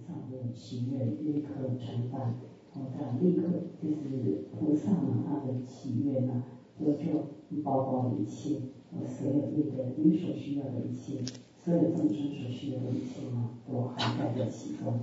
上的祈愿立刻承办，再立刻就是菩萨呢，他的祈愿呢，就包括一切，所有你所需要的一切，所有众生所需要的一切呢，都涵盖在其中。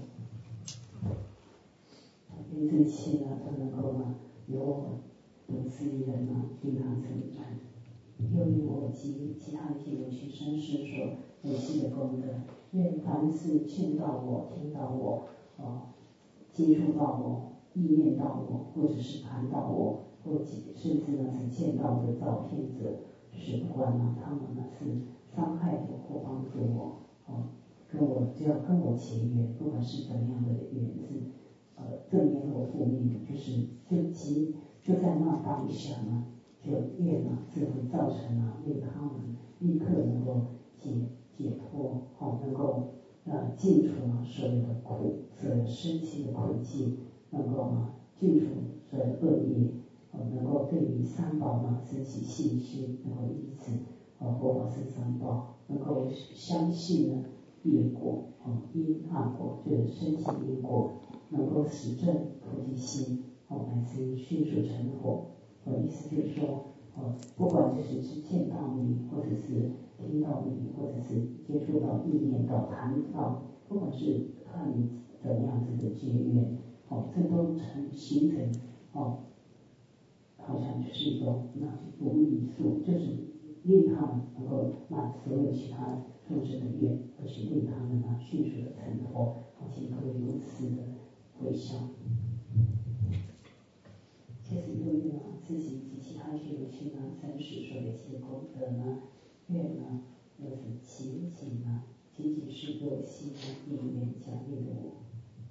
因为这一切呢，都能够呢，由我独自一人呢，令他承担。由于我及其他一些有学生是所累积的功德，愿凡是见到我、听到我、接触到我、意念到我，或者是谈到我，或者甚至呢是见到的照片者，是不管呢他们呢是伤害我或帮助我，只要跟我结缘，不管是怎样的缘是正面或负面的，就在那当下呢。就愿呢，就会造成呢，令他们立刻能够解脱，能够尽除呢所有的苦，所有身心的苦境，能够呢尽除所有的恶业，能够对于三宝呢升起信心，能够依止佛法是三宝，能够相信呢业果，因暗果就是深信因果，能够实证菩提心，乃至于迅速成佛。我的意思就是说，不管就是见到你，或者是听到你，或者是接触到、意念到、谈到，不管是看你怎样子的结缘，这都形成好像就是一种无理数，就是令他们能够满所有其他众生的愿，而且令他们呢迅速的成佛，而且可以如此的回向。这是由于呢自己及其他学有情呢三世所累积的功德呢，愿呢又是仅仅是有心的因缘奖励的我。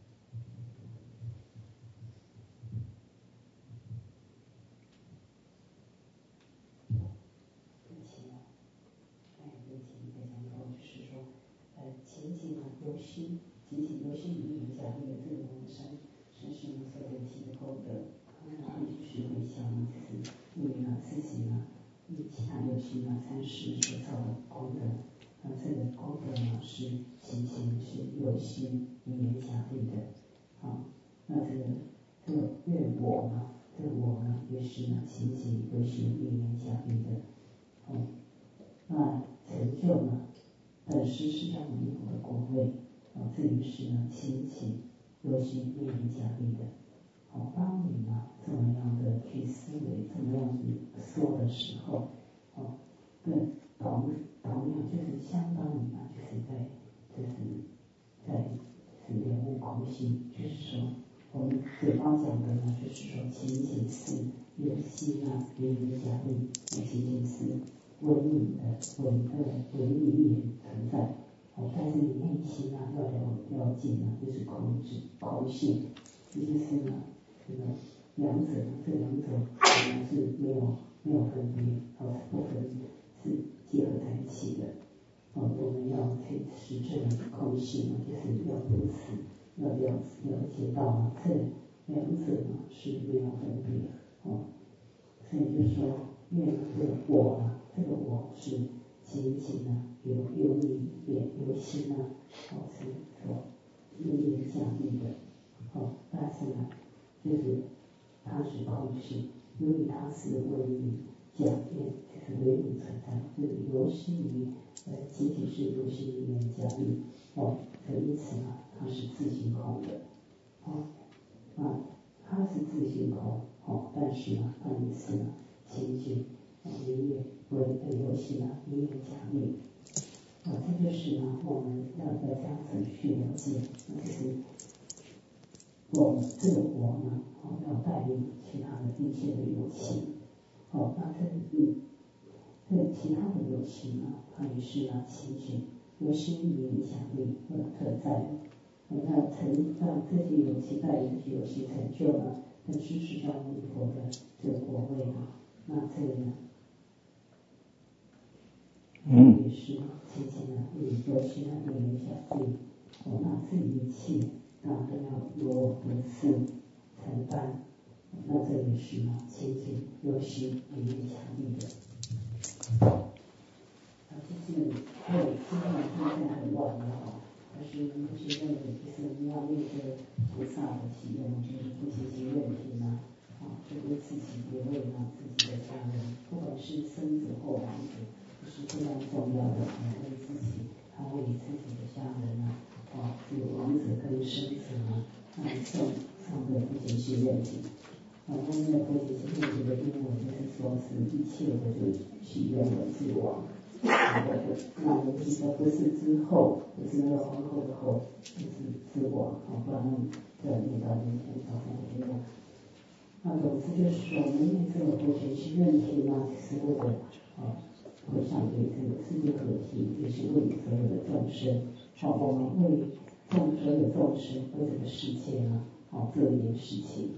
对不起你的讲头就是说，仅仅呢由心，仅仅由心因缘奖励的这个我们身世呢所累积的功德。就是回向呢，就是因为呢自己呢，其他有情呢三世所造的功德，这个功德呢是仅仅是有心因缘奖励的，那这个愿我呢，这个我呢也是呢仅仅有心因缘奖励的，那成就呢本师释迦牟尼佛的果位，这也是呢仅仅有心因缘奖励的。当你呢这么样的去思维，这么样子说的时候，跟同样就是相当于呢，就是在了悟空性，就是说我们嘴巴讲的呢，就是说仅仅是有心呢因缘奖励，仅仅是唯你的唯你一人存在，但是你内心呢要了解呢，就是空性，也就是呢。两者这两者可能是没有分别，是不分是结合在一起的。我们要去实证空性，就是要如此，要了解到这两者呢是没有分别。所以就是说，愿这个我呢，这个我是仅仅呢有你有心呢，是所因缘奖励的。但是呢，就是它是空性，由于它是唯你假变，就是唯你存在，就是由心于仅仅是由心因缘奖励，所以因此呢，它是自性空的，它是自性空，但是呢，它也是呢仅仅因缘由心呢因缘奖励，这就是呢我们要这样子去了解，就是我这个我呢，要带领其他的一切的有情，那这其他的有情呢，它也是呢仅仅由心因缘奖励而存在。让这些有情带领有情成就呢，本师释迦牟尼佛的这个果位呢，那这个呢，也是仅仅呢由心呢因缘奖励，那这一切那都要由我独自承担，那这也是呢仅仅由心因缘奖励的。就是今天很晚了是我们不是认为就是我们要为这个菩萨的祈愿，就是不进行任凭啊，就为自己也为了自己的家人，不管是生子或亡子，这是非常重要的，为自己，还为自己的家人啊，这个亡子跟生子啊，送的不仅是愿品。他们的佛姐今天这个英文就是说是一切的就许愿文之王。那我记得不是之后，不是那个皇后的后，就是之王，不然在念到那天早上我觉得，总之就是说，我们念这个佛学是愿品啊，是为了回向给这个世界和平，也是为所有的众生，我们为所有众生，为这个世界啊，做一件事情。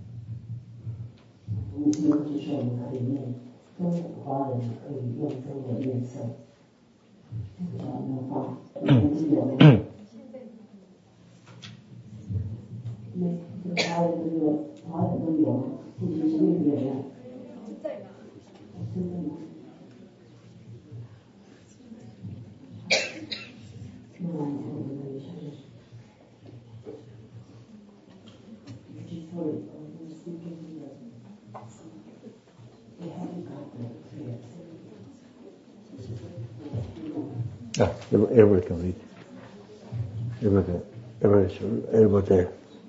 就是说我们可以念，中华人可以用中文念诵。这样的话，我们就有那华人都有，不仅是那个人。真的吗？那我们一下就是。 Yeah, everybody can read. Everybody there.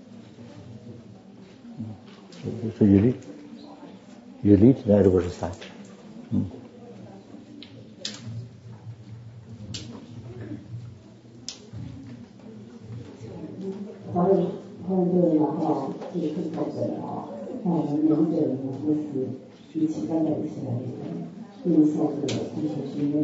So you lead, then everybody start. 华人的这个课本我们每一个人都是一起站在一起来念诵这个不学学院。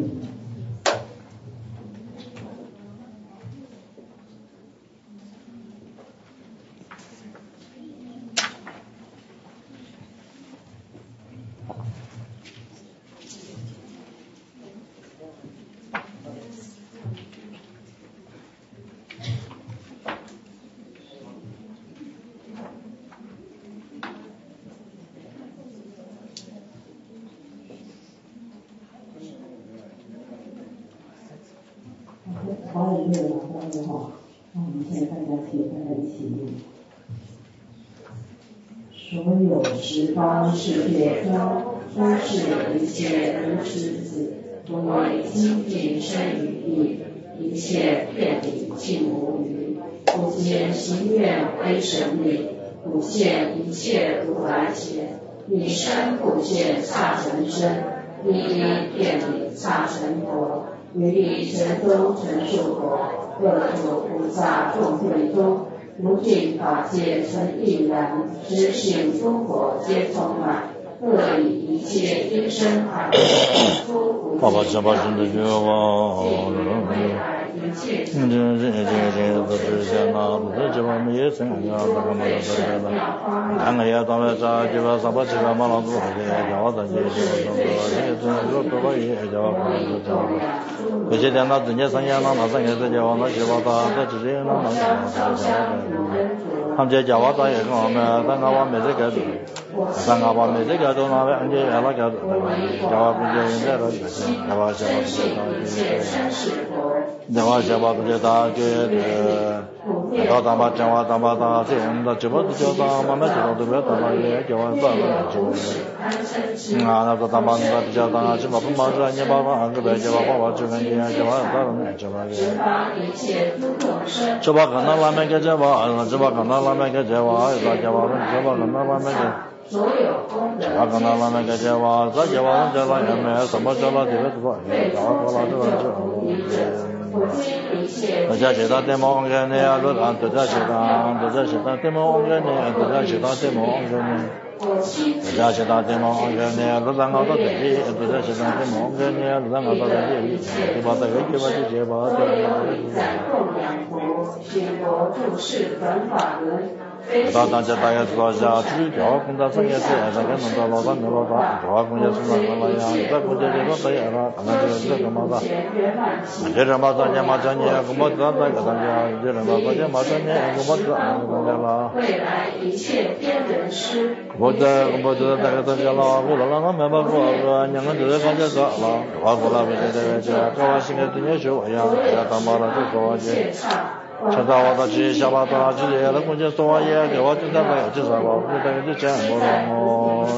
华人的我们现在大家可以跟他一起念。所有18世界中，诸是一切无始子，不为精进生于地，一切遍礼尽无余，不见行愿非神力，不见一切如来前，一生不见刹尘身，一遍礼刹尘佛。于理成中成数佛，各处菩萨众会中，无尽法界成亦然，实性诸佛皆充满，各以一切音声喊出无尽法界，一切 हम जे जावा ता ये गांव में तंगा वा में से कह दो तंगा वा में से कह दो ना वे अंजे अलग कह दो जावा मुझे इंदे रो जावा जावा मुझे ता के ता ता बा ता से हम जब जो ता मा में जो तो वे ता ये जावा ता ना ना तो ता मा जो ता जो मा मा रा ने बा बा के बे जावा बा जो ने ये जावा ता ने जावा के जावा kana la me ke jawa jawa kana la me ke jawa za jawa jawa kana la me ke jawa kana la me ke jawa za jawa jawa ya me sama jawa de le to jawa la de la jo ja je da de mo nge ne ya lo an to ja je da de mo nge ne to ja je da de mo nge ne ja je da de mo nge ne lo la nga da de to ja je da de mo nge ne lo la nga da de de ba da ke ba je ba de 显佛住世本法轮， 大当家大家知道下去调工作生也是那个弄到老大没老大主要工作是那个了呀在工作这个对了他们这个嘛的这人嘛当家嘛当家我们知道这个当家这人嘛当家嘛当家我们知道当家了未来一切天人师我知道这个当家了我了那没办法说两个这个当家了我过来这高完新的今年学呀要当妈了就高完去现在我到去下班到去了工作做也给我就在那就啥吧我等于就这样我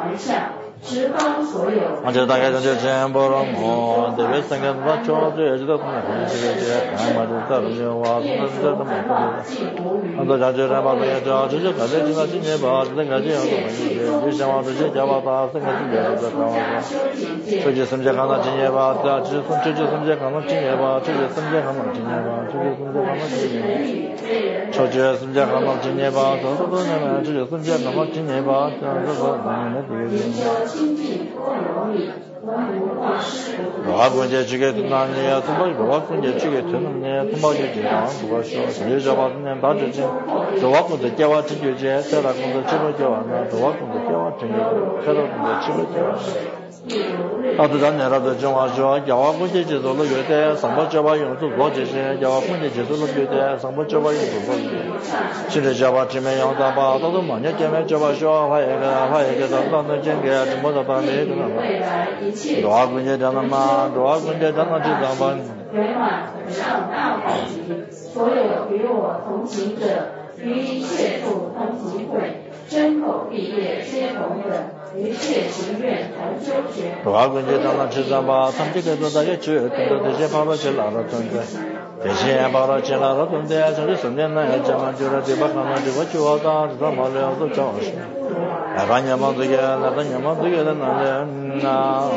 而且大概就这样不了我这边三个把车子也知道从哪里这看嘛就在路上哇那这么多大家就来把这个就感觉今年吧这个这样的问题就想往这些家吧他这个今年在看嘛这就什么看到今年吧这就什么看到今年吧这就什么看到今年吧这就什么看到今年这就什么看到今年吧这都年了这就什么看到今年吧这那这个我估计这个那你要怎么我估计这个可能呢怎么就这样不说你说吧那大之前这我估计叫我这就这在那工作这个叫完了这我估计叫我这个开到工作这个叫到这年了这话说叫我估计就做了有的什么叫我用做这些叫我估计就做了有的什么叫我用做现在叫我这边用的吧到晚上这边叫我说还有一个到那这个怎么的把那个多少公斤这样嘛多少公斤这样就这样吧所有与我同行者于一切处同集会真口闭业皆同等一切情愿同修学多少公斤这样就这样吧他们这个都大概只跟着这些跑到去哪了真的这些跑到去哪了真的从这身边那也讲就是对吧看到这个就好打知道嘛了都讲是那个年嘛这个那个年嘛这个的那人啊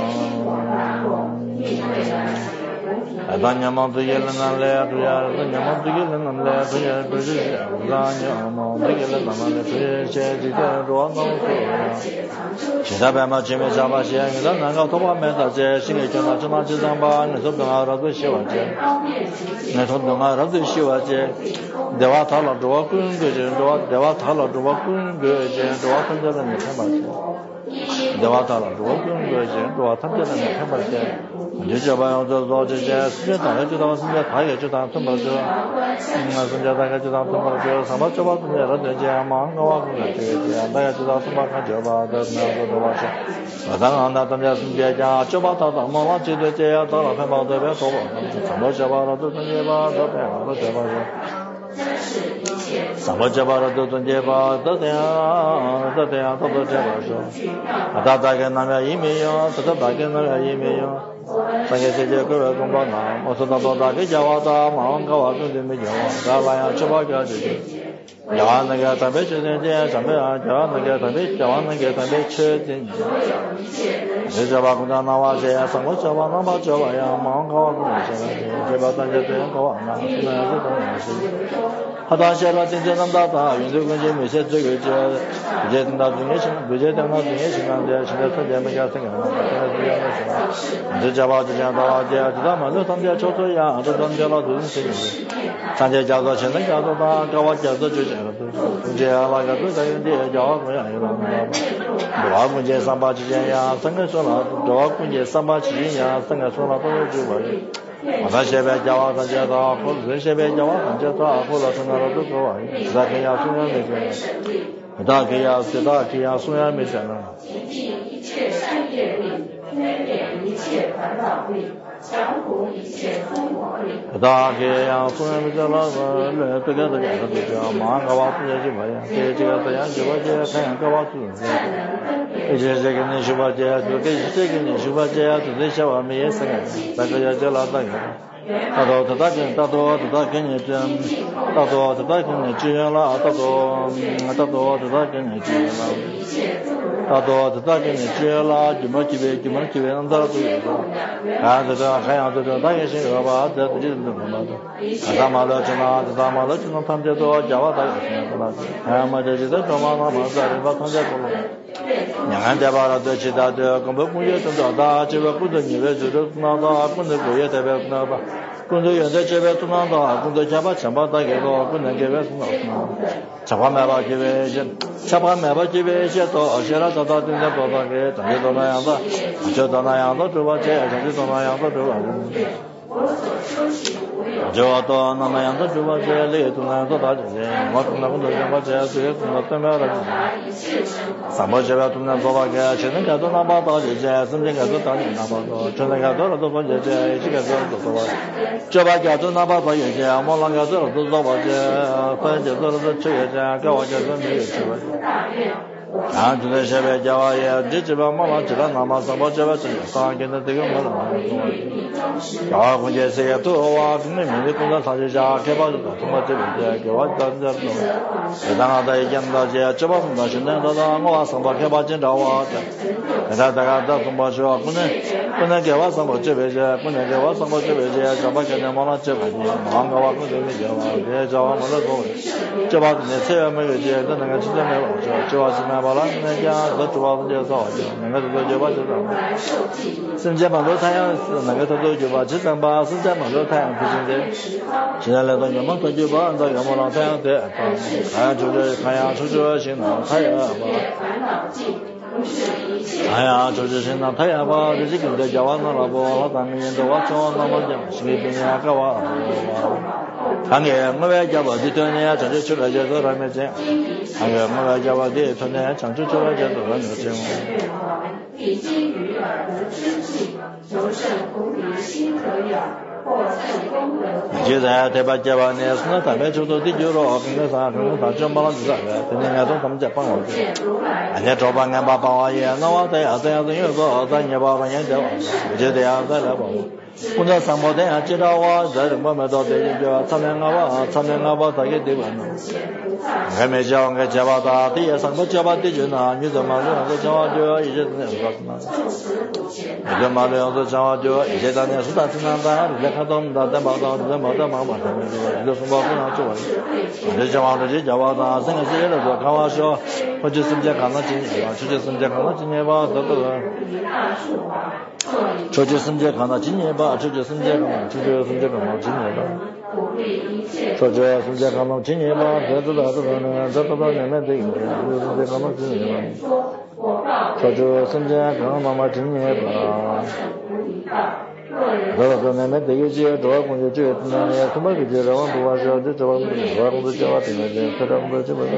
那年嘛这个人那来对呀那年嘛这个人那来对呀不是那年嘛这个人那来对这几天多弄其他办法前面下把线那那个头发没到这新的就那就那几张吧那说等下他都喜欢这那说等下他都喜欢这对吧他老多滚个这对吧他老多滚个这对吧他这个没看吧对吧他老多滚个这对吧他这个没看吧这就把要做这些时间大概就到时间他也就当怎么说那时间大概就当怎么说什么就把时间了这些忙个话这个大概就到什么看就把这那个多少钱当然那咱家是别家就把他当忙这对这样到了看到这边说什么就把了这些吧这边了这吧什么就把了这些吧这样都这吧说他大概那边也没有这个大概那边也没有那个这些各位公报呢我说到大概叫我到忙个话都没叫我咱晚上吃饱就这叫那个准备吃点准备啊叫那个准备叫那个准备吃点这叫把工作拿完些什么叫把那把叫吧呀忙个话都没这把大家这样搞完了现在是这样子他当下了真正能达到运动关键没些这个这等到专业性不接等到专业性的现在特别没个这个现在这样的是这叫把这样到这知道嘛就当家做这样这当家了都是上节叫做现在叫做他搞我叫做就这个这那个都在用的叫我样有了多少公斤387呀整个说了多少公斤387呀整个说了都是就我那些边叫我上节到或者这些边叫我上节到或者从那都走啊大概要送没事大概要送没事了一切事业力推免一切烦恼力降伏一切疯狂力大概要送没事了这个这样的就马上搞我自己去吧呀这个这样就我就看看搞我自己这个你说吧这个你说吧这个这些我们也是大概要叫老大个大多跟你这大多跟你这了大多跟你这了怎么几位能到这个啊这个还要这个大概是个吧这就是这么的咱们了就能参加到叫我大概是了啊嘛这就是干嘛那么在里边参加过了两岸代表了对其他的根本工业正到大这个不是你的这个那个不能工业代表那吧工作原则这边东南的，工作加把强把大给个，不能给别送到强把买把给别些，强把买把给别些到，现在到今天到给，等于到那样子，就到那样子，就把这，就到那样子就完了。就到那么样子就把这类都能做到这些，我从那工作上把这些从那对面的，上班这边都能做到个，现在看到那把到这些，甚至看到当年那把到，现在看到了都把这些，这个都做到，这把家都那把到有些，我那个做了都做把这，反正就做了都这些，给我这都没有吃吧。啊，就在下面叫也，你这边马上这个那么上班这边是上跟着这个马上，啊，关键是也多哇，今年明年工作上去下，开发的从我这边的，给我到这种，然后在讲到这，这帮到现在到我上班开发检查哇，现在大家到上班去啊，不能给我上班这边去，不能给我上班这边去，上班跟着马上这边去，马上给我工作没交嘛，别叫我没得做，这帮人车没有去，那个车没有去，这帮是那。把那人家都主要是介绍的，那个就把这种，生煎忙着太阳是那个都就把这种把生煎忙着太阳现在来到我们就把按照我们让太阳的，太阳出去行了，太阳吧。哎呀，就是现在太阳吧，这个在家湾上了不，那咱们都往上那么讲，是不是呀？干嘛？看见我们家吧，这多年长期出来就做他们这样，看见我们家吧，这多年长期出来就做他们这样。必经于耳的知己，求胜菩提心可养。现在台北家吧呢，是那台北出头的就了，跟个啥就马上就来了，今天俺从他们家帮我去，俺家找帮俺爸帮我也，那我这样子因为说咱也帮人家的，我就这样再来帮我。工作上班的接到我在我们到这里就参加我把这个地方了，还没叫我家吧的，第一上班家吧的就那，你怎么这个家吧就一直这样子嘛，你就嘛这样子家吧就一直当年是在那的，你看到的在报道，在报道嘛他们就是报不上去了，这家吧这家吧的，这个是的说开玩笑，我就是家看到今年吧，就是家看到今年吧，这个。这就是你看到今年吧，这就是你看到，这就是你看到今年吧，这就是你看到今年吧，这都呢，这都呢，人们这个，这看到今年吧，这就是你看到嘛，今年吧，这都人们这个节，这工作这那什么个节，这往多少这往工作这往定了这，这工作这么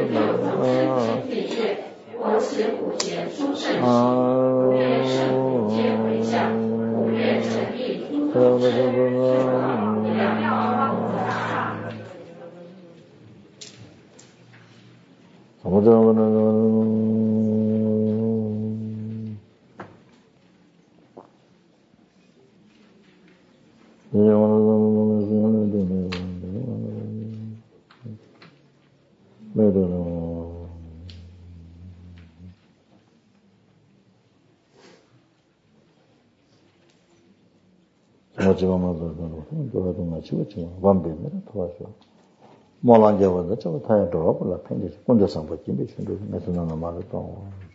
모란게보다 저 타야 돌아볼라 팬데 혼자 상부 김비 준비 내서는 말을 또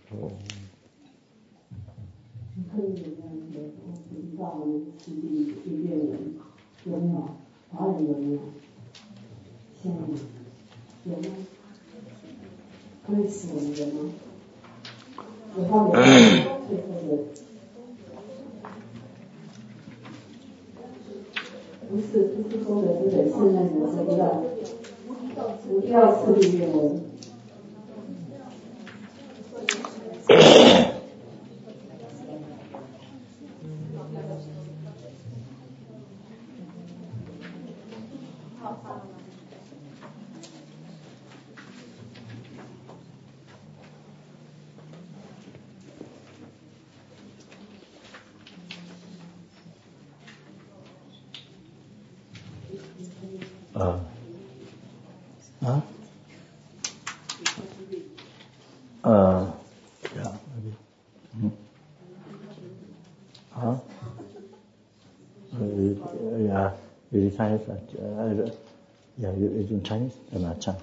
不是说的是人现在的不要次第愿文。Chinese, yeah, it's in Chinese, and not Chinese.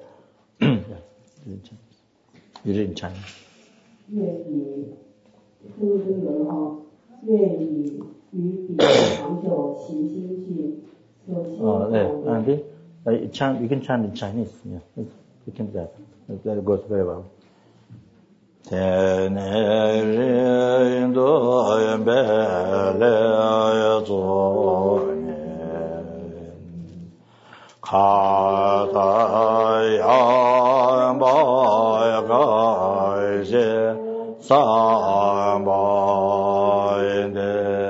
Yeah, it's in Chinese. It's in Chinese. 这个有的哈，愿以于彼长久行精进，有心 and you can chant in Chinese. Yeah, you can do that. That goes very well. Tene rindo yembele yazone kata yamba yagaje samba inde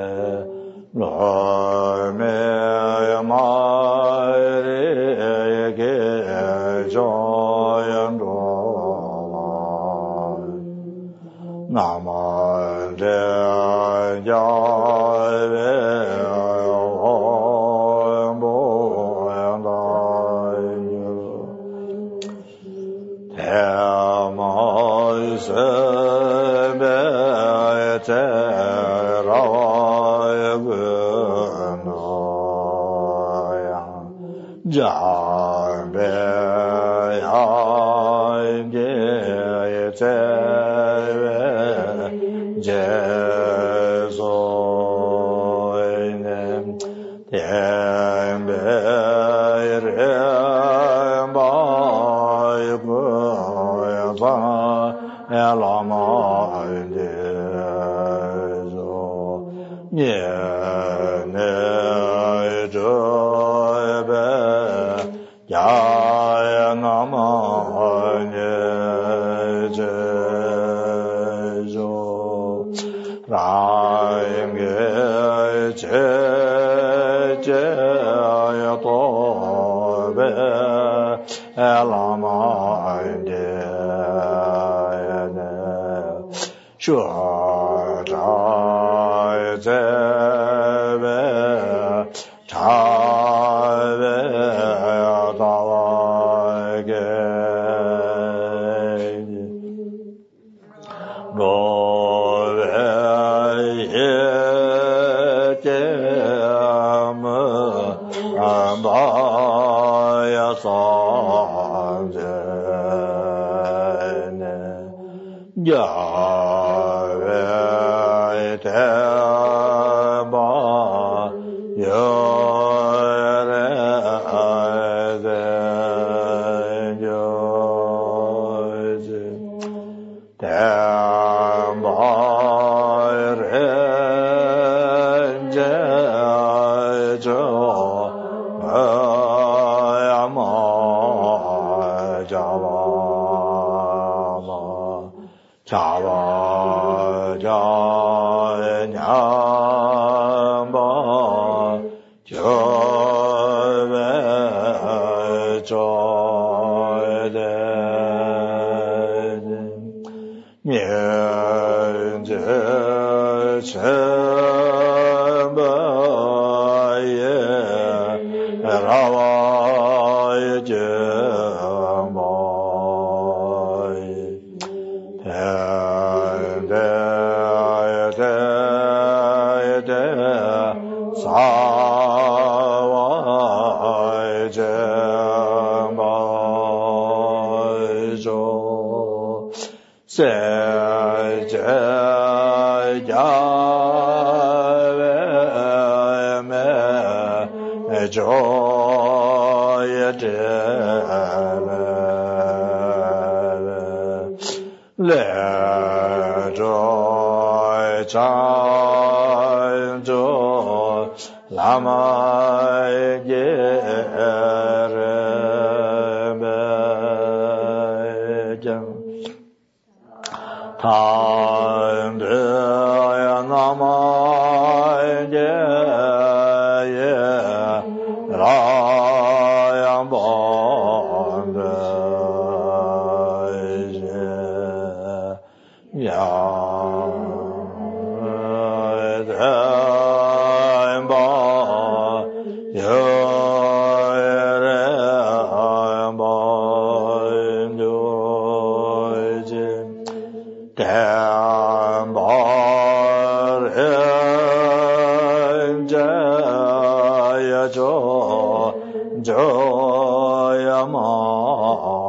lome yamare yege joyando Namande Jave Omboyandayu Temoisebe Terayagunaya Jave Yagete Jesoinem Temberemba Yukuyaza Elama Indezo Nyene Joebe Jaya Nama Nyejezo Rāyamge che yatobe elamande shurai zebe chave yatavage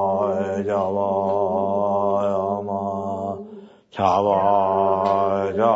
Java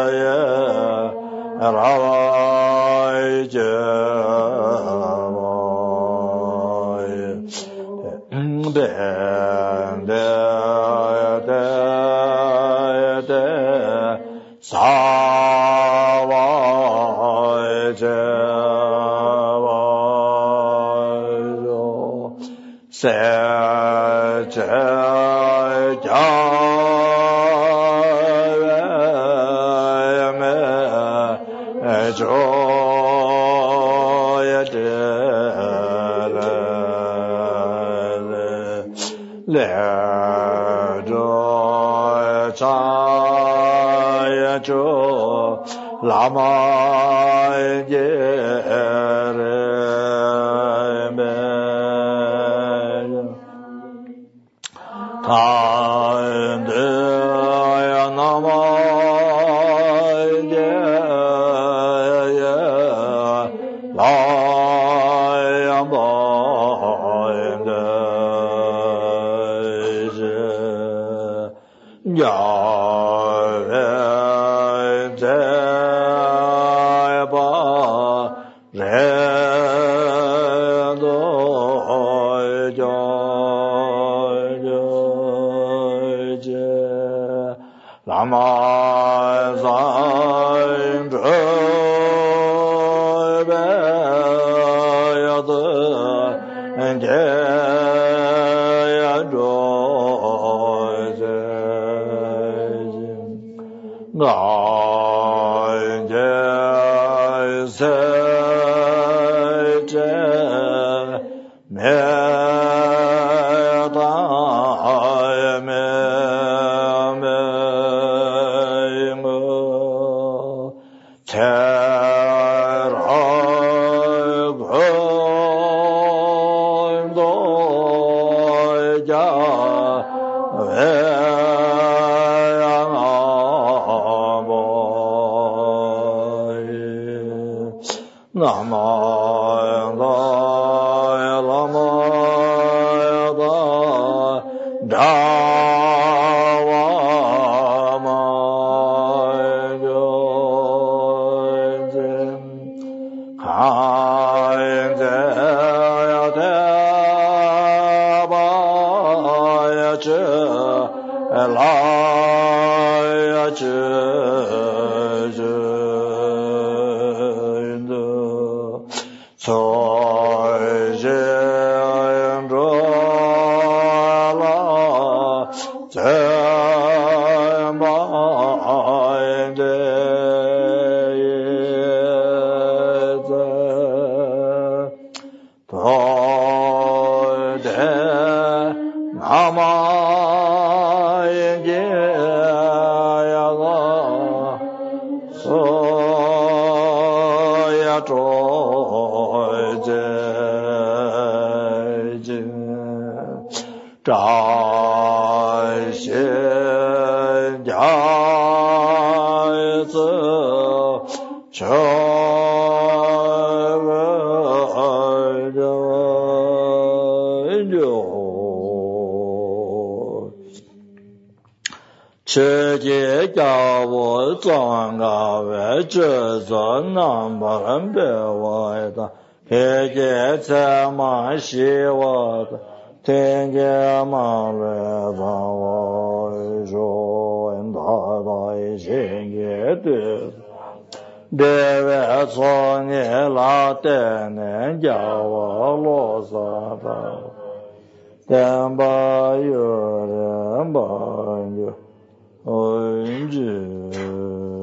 Om